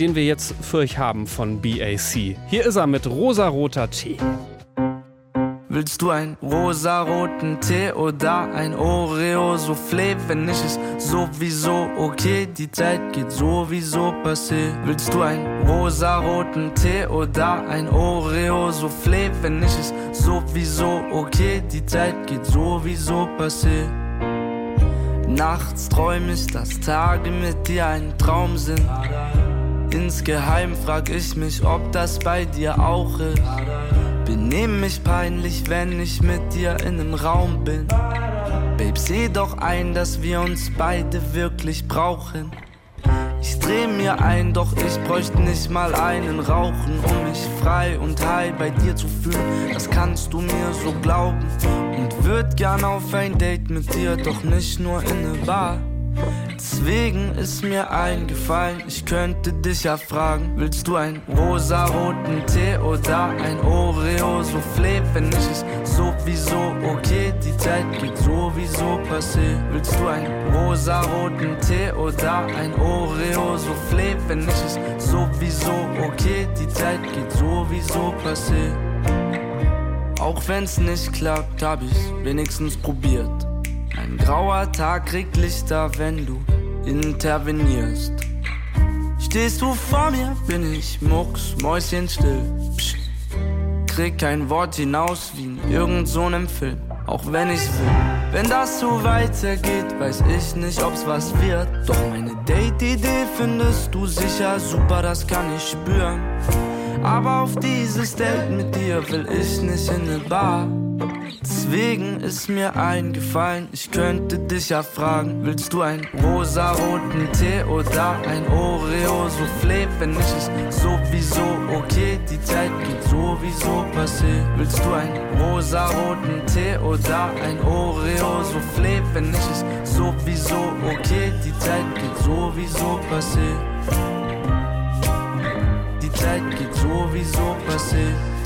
den wir jetzt für euch haben von BAC. Hier ist er mit rosaroter Tee. Willst du einen rosaroten Tee oder ein Oreo-Soufflé? Wenn nicht, ist sowieso okay, die Zeit geht sowieso passé. Willst du einen rosaroten Tee oder ein Oreo-Soufflé? Wenn nicht, ist sowieso okay, die Zeit geht sowieso passé. Nachts träum ich, dass Tage mit dir ein Traum sind. Insgeheim frag ich mich, ob das bei dir auch ist. Benehm mich peinlich, wenn ich mit dir in einem Raum bin. Babe, seh doch ein, dass wir uns beide wirklich brauchen. Ich dreh mir ein, doch ich bräuchte nicht mal einen rauchen, um mich frei und high bei dir zu fühlen. Das kannst du mir so glauben. Und würd gern auf ein Date mit dir, doch nicht nur in ne Bar. Deswegen ist mir eingefallen, ich könnte dich ja fragen: Willst du einen rosaroten Tee oder ein Oreo-Soufflé? Wenn nicht, ist sowieso okay, die Zeit geht sowieso passé. Willst du einen rosaroten Tee oder ein Oreo-Soufflé? Wenn nicht, ist sowieso okay, die Zeit geht sowieso passé. Auch wenn's nicht klappt, hab ich's wenigstens probiert. Ein grauer Tag kriegt Lichter, wenn du intervenierst. Stehst du vor mir, bin ich mucksmäuschenstill. Psch, krieg kein Wort hinaus wie in irgend so nem Film, auch wenn ich's will. Wenn das so weitergeht, weiß ich nicht, ob's was wird. Doch meine Date-Idee findest du sicher super, das kann ich spüren. Aber auf dieses Date mit dir will ich nicht in ne Bar. Deswegen ist mir eingefallen, ich könnte dich ja fragen: Willst du einen rosaroten Tee oder ein Oreo-Soufflé? Wenn nicht, ist sowieso okay, die Zeit geht sowieso passé. Willst du einen rosaroten Tee oder ein Oreo-Soufflé? Wenn nicht, ist sowieso okay, die Zeit geht sowieso passé. Die Zeit geht sowieso passé.